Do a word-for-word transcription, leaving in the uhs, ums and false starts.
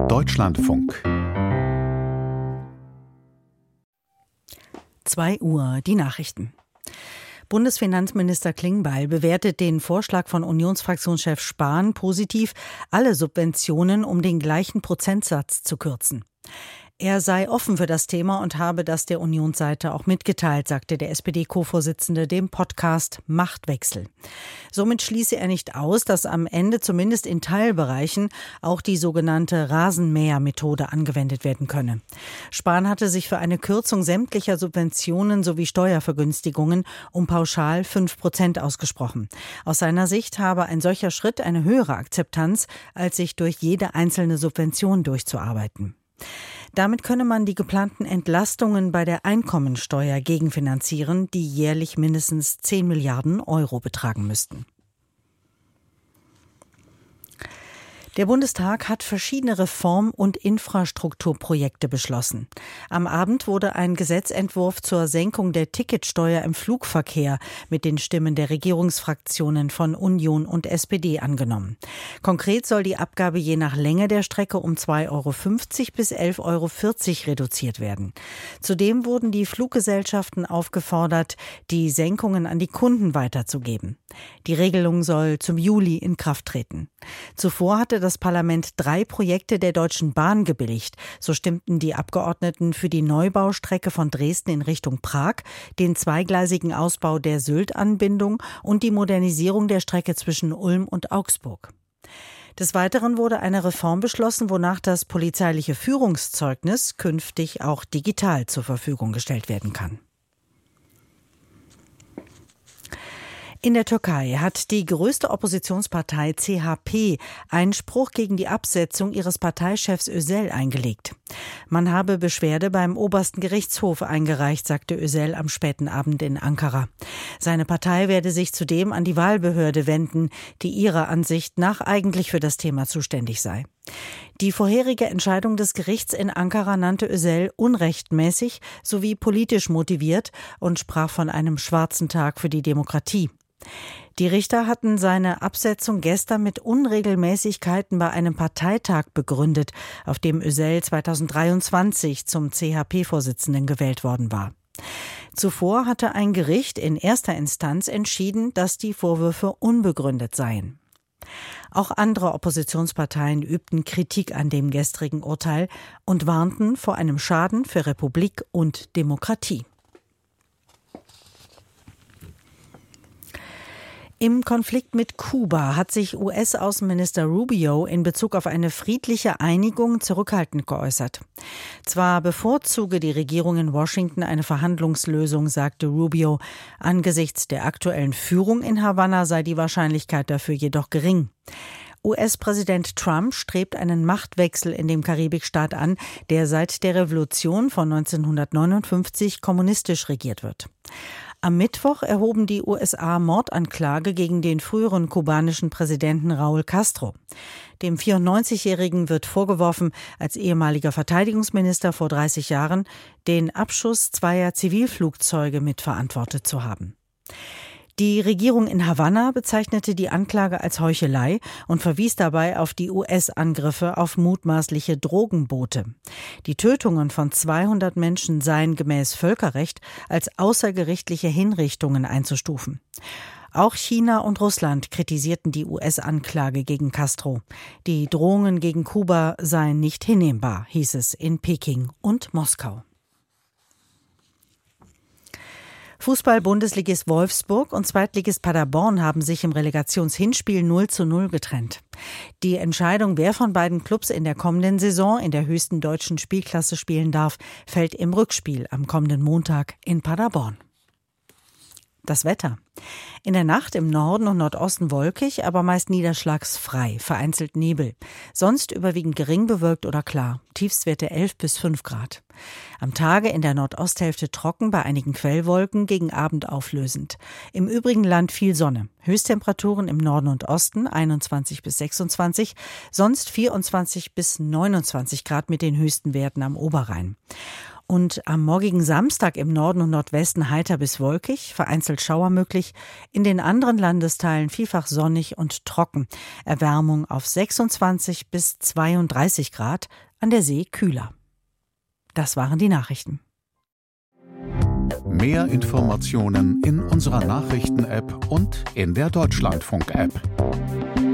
Deutschlandfunk. zwei Uhr, die Nachrichten. Bundesfinanzminister Klingbeil bewertet den Vorschlag von Unionsfraktionschef Spahn positiv, alle Subventionen um den gleichen Prozentsatz zu kürzen. Er sei offen für das Thema und habe das der Unionsseite auch mitgeteilt, sagte der S P D-Co-Vorsitzende dem Podcast Machtwechsel. Somit schließe er nicht aus, dass am Ende zumindest in Teilbereichen auch die sogenannte Rasenmäher-Methode angewendet werden könne. Spahn hatte sich für eine Kürzung sämtlicher Subventionen sowie Steuervergünstigungen um pauschal fünf Prozent ausgesprochen. Aus seiner Sicht habe ein solcher Schritt eine höhere Akzeptanz, als sich durch jede einzelne Subvention durchzuarbeiten. Damit könne man die geplanten Entlastungen bei der Einkommensteuer gegenfinanzieren, die jährlich mindestens zehn Milliarden Euro betragen müssten. Der Bundestag hat verschiedene Reform- und Infrastrukturprojekte beschlossen. Am Abend wurde ein Gesetzentwurf zur Senkung der Ticketsteuer im Flugverkehr mit den Stimmen der Regierungsfraktionen von Union und S P D angenommen. Konkret soll die Abgabe je nach Länge der Strecke um zwei Euro fünfzig bis elf Euro vierzig reduziert werden. Zudem wurden die Fluggesellschaften aufgefordert, die Senkungen an die Kunden weiterzugeben. Die Regelung soll zum Juli in Kraft treten. Zuvor hatte das Parlament drei Projekte der Deutschen Bahn gebilligt. So stimmten die Abgeordneten für die Neubaustrecke von Dresden in Richtung Prag, den zweigleisigen Ausbau der Sylt-Anbindung und die Modernisierung der Strecke zwischen Ulm und Augsburg. Des Weiteren wurde eine Reform beschlossen, wonach das polizeiliche Führungszeugnis künftig auch digital zur Verfügung gestellt werden kann. In der Türkei hat die größte Oppositionspartei C H P Einspruch gegen die Absetzung ihres Parteichefs Özel eingelegt. Man habe Beschwerde beim obersten Gerichtshof eingereicht, sagte Özel am späten Abend in Ankara. Seine Partei werde sich zudem an die Wahlbehörde wenden, die ihrer Ansicht nach eigentlich für das Thema zuständig sei. Die vorherige Entscheidung des Gerichts in Ankara nannte Özel unrechtmäßig sowie politisch motiviert und sprach von einem schwarzen Tag für die Demokratie. Die Richter hatten seine Absetzung gestern mit Unregelmäßigkeiten bei einem Parteitag begründet, auf dem Özel zweitausenddreiundzwanzig zum C H P-Vorsitzenden gewählt worden war. Zuvor hatte ein Gericht in erster Instanz entschieden, dass die Vorwürfe unbegründet seien. Auch andere Oppositionsparteien übten Kritik an dem gestrigen Urteil und warnten vor einem Schaden für Republik und Demokratie. Im Konflikt mit Kuba hat sich U S-Außenminister Rubio in Bezug auf eine friedliche Einigung zurückhaltend geäußert. Zwar bevorzuge die Regierung in Washington eine Verhandlungslösung, sagte Rubio. Angesichts der aktuellen Führung in Havanna sei die Wahrscheinlichkeit dafür jedoch gering. U S-Präsident Trump strebt einen Machtwechsel in dem Karibikstaat an, der seit der Revolution von neunzehnhundertneunundfünfzig kommunistisch regiert wird. Am Mittwoch erhoben die U S A Mordanklage gegen den früheren kubanischen Präsidenten Raúl Castro. Dem vierundneunzigjährigen wird vorgeworfen, als ehemaliger Verteidigungsminister vor dreißig Jahren den Abschuss zweier Zivilflugzeuge mitverantwortet zu haben. Die Regierung in Havanna bezeichnete die Anklage als Heuchelei und verwies dabei auf die U S-Angriffe auf mutmaßliche Drogenboote. Die Tötungen von zweihundert Menschen seien gemäß Völkerrecht als außergerichtliche Hinrichtungen einzustufen. Auch China und Russland kritisierten die U S-Anklage gegen Castro. Die Drohungen gegen Kuba seien nicht hinnehmbar, hieß es in Peking und Moskau. Fußball-Bundesligist Wolfsburg und Zweitligist Paderborn haben sich im Relegationshinspiel null zu null getrennt. Die Entscheidung, wer von beiden Clubs in der kommenden Saison in der höchsten deutschen Spielklasse spielen darf, fällt im Rückspiel am kommenden Montag in Paderborn. Das Wetter. In der Nacht im Norden und Nordosten wolkig, aber meist niederschlagsfrei, vereinzelt Nebel. Sonst überwiegend gering bewölkt oder klar. Tiefstwerte elf bis fünf Grad. Am Tage in der Nordosthälfte trocken, bei einigen Quellwolken, gegen Abend auflösend. Im übrigen Land viel Sonne. Höchsttemperaturen im Norden und Osten einundzwanzig bis sechsundzwanzig, sonst vierundzwanzig bis neunundzwanzig Grad mit den höchsten Werten am Oberrhein. Und am morgigen Samstag im Norden und Nordwesten heiter bis wolkig, vereinzelt Schauer möglich. In den anderen Landesteilen vielfach sonnig und trocken. Erwärmung auf sechsundzwanzig bis zweiunddreißig Grad, an der See kühler. Das waren die Nachrichten. Mehr Informationen in unserer Nachrichten-App und in der Deutschlandfunk-App.